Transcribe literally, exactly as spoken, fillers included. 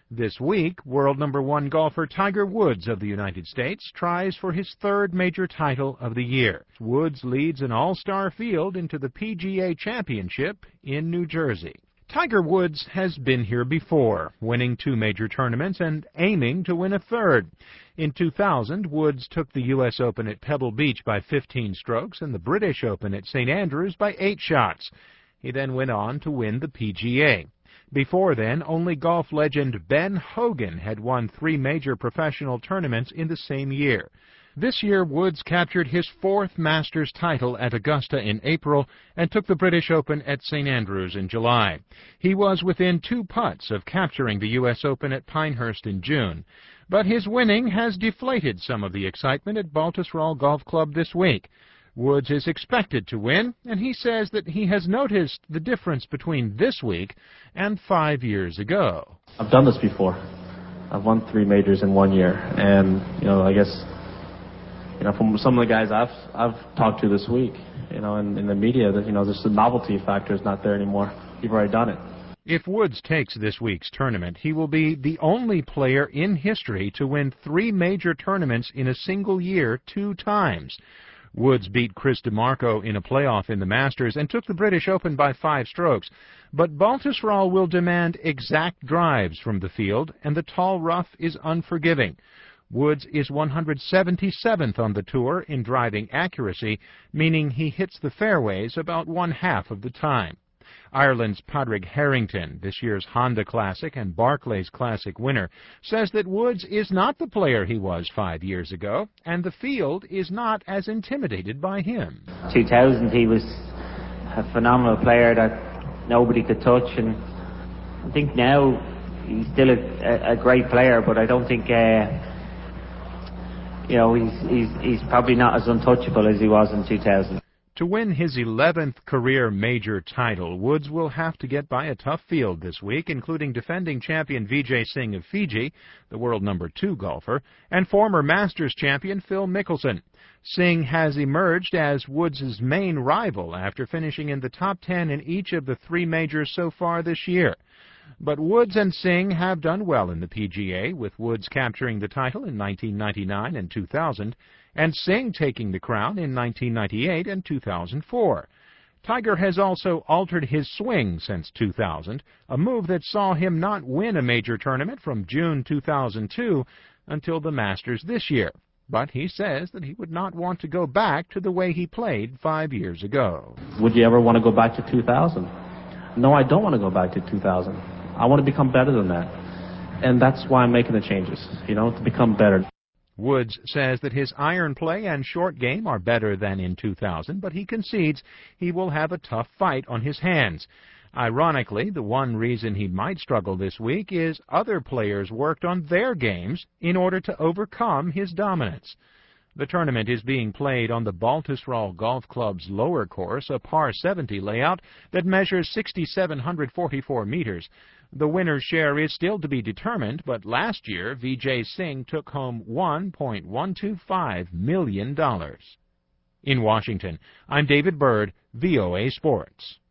This week, world number one golfer Tiger Woods of the United States tries for his third major title of the year. Woods leads an all-star field into the P G A Championship in New Jersey. Tiger Woods has been here before, winning two major tournaments and aiming to win a third. In two thousand, Woods took the U S Open at Pebble Beach by fifteen strokes and the British Open at Saint Andrews by eight shots. He then went on to win the P G A. Before then, only golf legend Ben Hogan had won three major professional tournaments in the same year. This year, Woods captured his fourth Masters title at Augusta in April and took the British Open at Saint Andrews in July. He was within two putts of capturing the U S Open at Pinehurst in June. But his winning has deflated some of the excitement at Baltusrol Golf Club this week. Woods is expected to win, and he says that he has noticed the difference between this week and five years ago. I've done this before. I've won three majors in one year, and, you know, I guess, you know, from some of the guys I've I've talked to this week, you know, in, in the media, that, you know, just the novelty factor is not there anymore. You've already done it. If Woods takes this week's tournament, he will be the only player in history to win three major tournaments in a single year two times. Woods beat Chris DiMarco in a playoff in the Masters and took the British Open by five strokes. But Baltusrol will demand exact drives from the field, and the tall rough is unforgiving. Woods is one hundred seventy-seventh on the tour in driving accuracy, meaning he hits the fairways about one half of the time. Ireland's Padraig Harrington, this year's Honda Classic and Barclays Classic winner, says that Woods is not the player he was five years ago, and the field is not as intimidated by him. two thousand, he was a phenomenal player that nobody could touch, and I think now he's still a, a great player, but I don't think, uh, you know, he's, he's, he's probably not as untouchable as he was in two thousand. To win his eleventh career major title, Woods will have to get by a tough field this week, including defending champion Vijay Singh of Fiji, the world number two golfer, and former Masters champion Phil Mickelson. Singh has emerged as Woods' main rival after finishing in the top ten in each of the three majors so far this year. But Woods and Singh have done well in the P G A, with Woods capturing the title in nineteen ninety-nine and two thousand, and Singh taking the crown in nineteen ninety-eight and two thousand four. Tiger has also altered his swing since two thousand, a move that saw him not win a major tournament from June two thousand two until the Masters this year. But he says that he would not want to go back to the way he played five years ago. Would you ever want to go back to two thousand? No, I don't want to go back to two thousand. I want to become better than that. And that's why I'm making the changes, you know, to become better. Woods says that his iron play and short game are better than in two thousand, but he concedes he will have a tough fight on his hands. Ironically, the one reason he might struggle this week is other players worked on their games in order to overcome his dominance. The tournament is being played on the Baltusrol Golf Club's lower course, a par seventy layout that measures six thousand seven hundred forty-four meters. The winner's share is still to be determined, but last year Vijay Singh took home one point one two five million dollars. In Washington, I'm David Byrd, V O A Sports.